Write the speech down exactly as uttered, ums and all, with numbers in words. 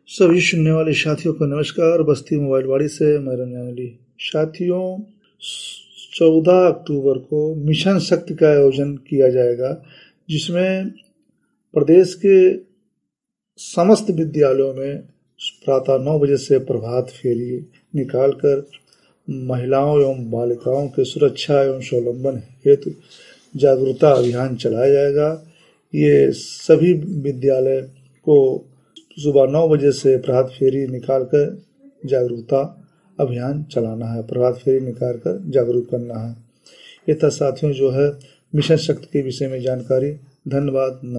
सभी सुनने वाले साथियों को नमस्कार। बस्ती मोबाइल वाड़ी से मैं रंजन अली। साथियों, चौदह अक्टूबर को मिशन शक्ति का आयोजन किया जाएगा, जिसमें प्रदेश के समस्त विद्यालयों में प्रातः नौ बजे से प्रभात फेरी निकालकर महिलाओं एवं बालिकाओं के सुरक्षा एवं स्वावलंबन हेतु जागरूकता अभियान चलाया जाएगा। ये सभी विद्यालय को सुबह नौ बजे से प्रभात फेरी निकालकर जागरूकता अभियान चलाना है, प्रभात फेरी निकाल कर जागरूक करना है। ये था साथियों जो है मिशन शक्ति के विषय में जानकारी। धन्यवाद।